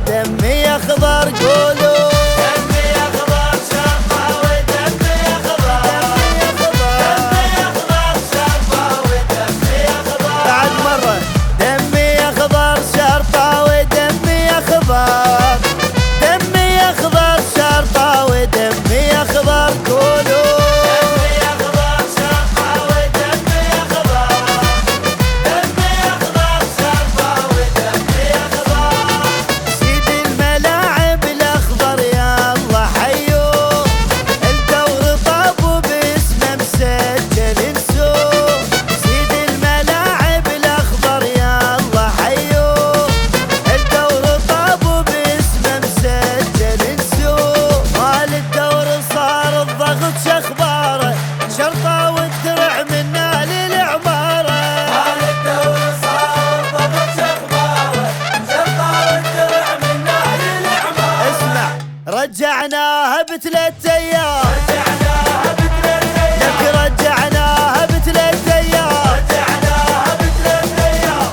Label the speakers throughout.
Speaker 1: ودمي اخضر قولوا
Speaker 2: دمي اخضر شرطة ودمي اخضر دمي اخضر شرطة ودمي اخضر
Speaker 1: بعد مرة دمي اخضر شرطة ودمي اخضر دمي اخضر شرطة ودمي اخضر قولوا
Speaker 2: دمي اخضر شرطة ودمي اخضر دمي اخضر شرطة ودمي اخضر
Speaker 1: سيد الملاعب الاخضر يا الله حيوه الدور طاب باسمه مسجل نسوه سيد الملاعب الاخضر يا الله حيوه الدور طاب باسمه مسجل نسوه مال الدور صار الضغط شخباره شرطه والدرع منا للعماره
Speaker 2: مال الدور صار ضغط شخباره شرطة والدرع من اهل الاعمار
Speaker 1: اسمع رجعناها بثلاث ايام
Speaker 2: رجعناها بثلاث ايام
Speaker 1: لك رجعناها بثلاث ايام
Speaker 2: رجعناها بثلاث ايام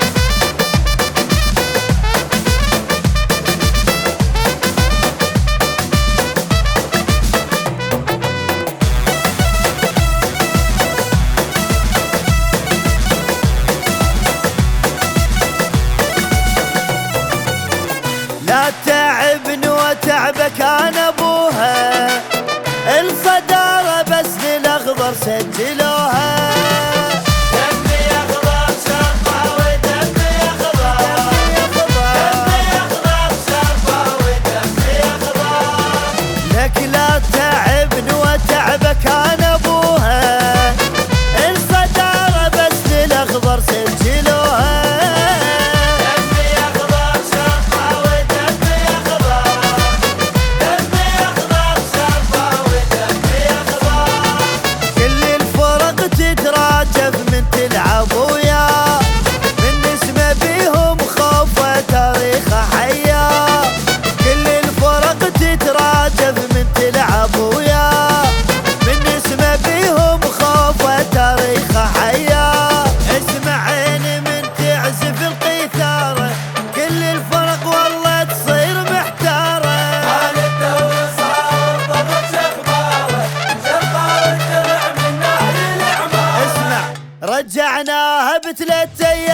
Speaker 1: لا تعبني وتعبك انا ابوها الصدارة بس للاخضر سجلوها
Speaker 2: دمي اخضر شرطة ودمي اخضر دمي اخضر شرطة ودمي اخضر
Speaker 1: لك لا تعبني وتعبك انا ابوها الصدارة بس للاخضر سجلوها
Speaker 2: دمي اخضر شرطة ودمي اخضر دمي اخضر شرطة ودمي اخضر
Speaker 1: كل الفرق تتراجف من تلعب وياه من اسمه بيهم خوفه تاريخه حيا كل الفرق تتراجف من تلعب وياه من اسمه بيهم خوفه تاريخه حيا اسمع عيني من تعزف القيثاره كل الفرق والله تصير محتاره
Speaker 2: مال الدور صار ضغط شخباره شرطة والدرع من اهل الاعمار
Speaker 1: اسمع رجعناها بثلاث ايام